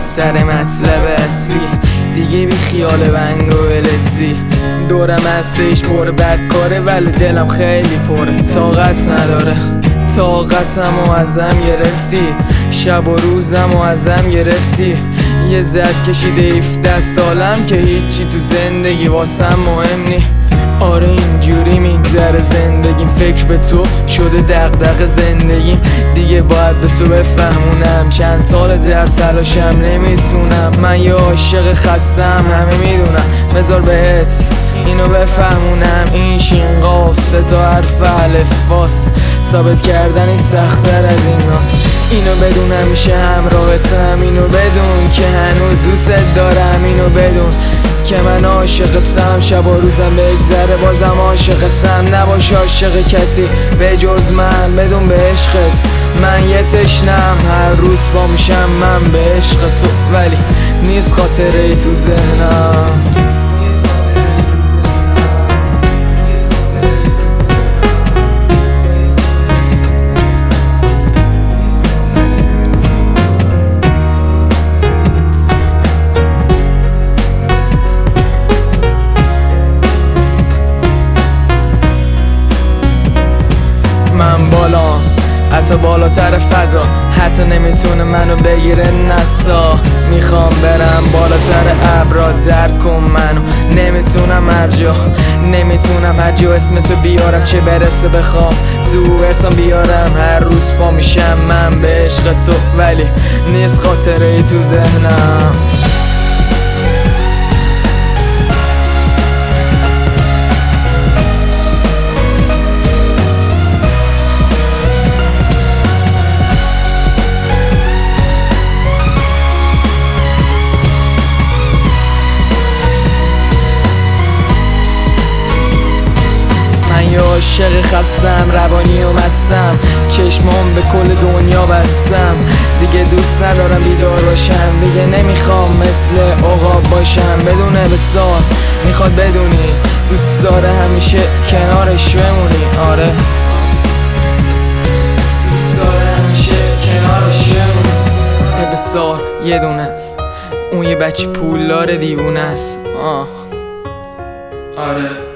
سر مطلب اصلی دیگه بی خیال بنگ و السی. دورم هستش پر بدکاره ولی دلم خیلی پره، طاقت نداره. طاقتمو ازم گرفتی، شب و روزمو ازم گرفتی. یه زرد کشیده 17 سالم که هیچی تو زندگی واسم مهم نی. آره اینجوری میگذره زندگیم، فکر به تو شده دغدغه زندگیم. دیگه باید به تو بفهمونم، چند سال در تلاشم نمیتونم. من یه عاشق خستم همه میدونم، بذار بهت اینو بفهمونم. این شین قاف 3 تا حرف الفاس، ثابت کردنش سخت‌تر از این ناس. اینو بدون همیشه همراهتم، اینو بدون که هنوز دوست دارم. اینو بدون که من عاشقتم، شب و روزم بگذره بازم عاشقتم. نباش عاشق کسی به جز من، بدون به عشقت من یه تشنم. هر روز پا میشم من به عشق تو ولی نیست خاطره تو ذهنم. من بالا حتی بالاتر فضا، حتی نمیتونه منو بگیره نسا. میخوام برم بالاتر ابرا، درک کن منو. نمیتونم هر جا، نمیتونم هر جا اسم تو بیارم، چه برسه بخوام تو ارسام بیارم. هر روز پا میشم من به عشق تو ولی نیست خاطره تو ذهنم. عاشق خستم، روانی و مستم، چشمام به کل دنیا بستم. دیگه دوست ندارم بیدار باشم، دیگه نمیخوام مثل عقاب باشم. بدون بسار میخواد بدونی، دوست داره همیشه کنارش بمونی. آره دوست داره همیشه کنارش بمونی. بسار یه دونه است، اون یه بچه پولدار دیوونه است. آره